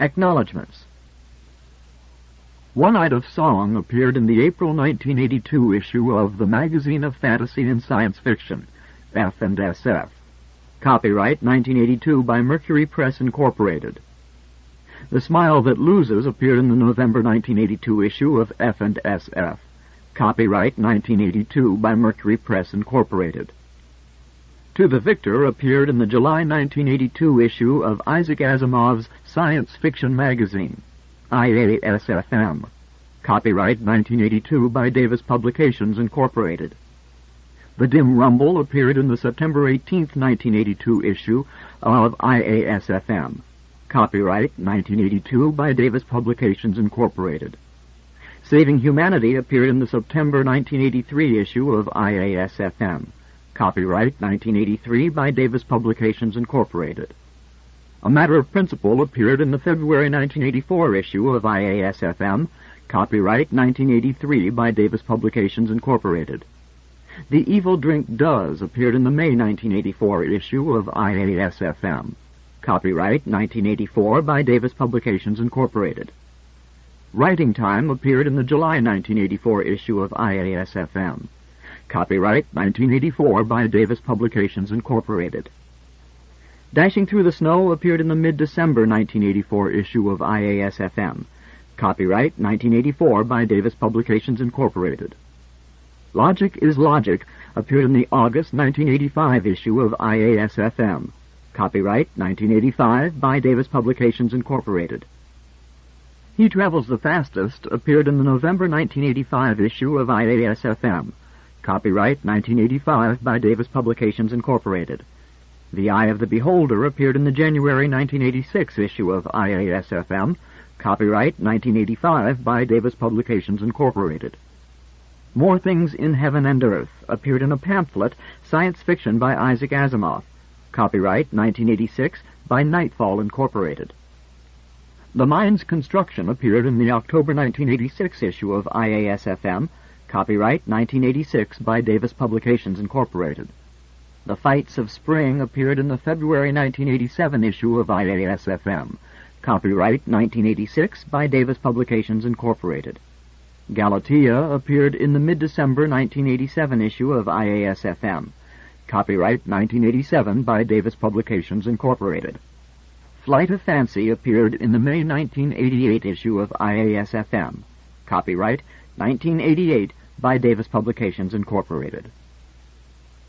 Acknowledgements. One Night of Song appeared in the April 1982 issue of the Magazine of Fantasy and Science Fiction, F&SF. Copyright 1982 by Mercury Press Incorporated. The Smile That Loses appeared in the November 1982 issue of F&SF. Copyright 1982 by Mercury Press Incorporated. To the Victor appeared in the July 1982 issue of Isaac Asimov's Science Fiction Magazine, IASFM. Copyright 1982 by Davis Publications Incorporated. The Dim Rumble appeared in the September 18, 1982 issue of IASFM. Copyright 1982 by Davis Publications Incorporated. Saving Humanity appeared in the September 1983 issue of IASFM. Copyright 1983 by Davis Publications Incorporated. A Matter of Principle appeared in the February 1984 issue of IASFM. Copyright 1983 by Davis Publications Incorporated. The Evil Drink Does appeared in the May 1984 issue of IASFM. Copyright 1984 by Davis Publications Incorporated. Writing Time appeared in the July 1984 issue of IASFM. Copyright 1984 by Davis Publications Incorporated. Dashing Through the Snow appeared in the mid-December 1984 issue of IASFM. Copyright 1984 by Davis Publications Incorporated. Logic is Logic appeared in the August 1985 issue of IASFM. Copyright 1985 by Davis Publications Incorporated. He Travels the Fastest appeared in the November 1985 issue of IASFM. Copyright 1985 by Davis Publications Incorporated. The Eye of the Beholder appeared in the January 1986 issue of IASFM. Copyright 1985 by Davis Publications Incorporated. More Things in Heaven and Earth appeared in a pamphlet, Science Fiction by Isaac Asimov. Copyright 1986 by Nightfall Incorporated. The Mind's Construction appeared in the October 1986 issue of IASFM. Copyright 1986 by Davis Publications Incorporated. The Fights of Spring appeared in the February 1987 issue of IASFM. Copyright 1986 by Davis Publications Incorporated. Galatea appeared in the mid-December 1987 issue of IASFM. Copyright 1987 by Davis Publications Incorporated. Flight of Fancy appeared in the May 1988 issue of IASFM. Copyright 1988 by Davis Publications Incorporated.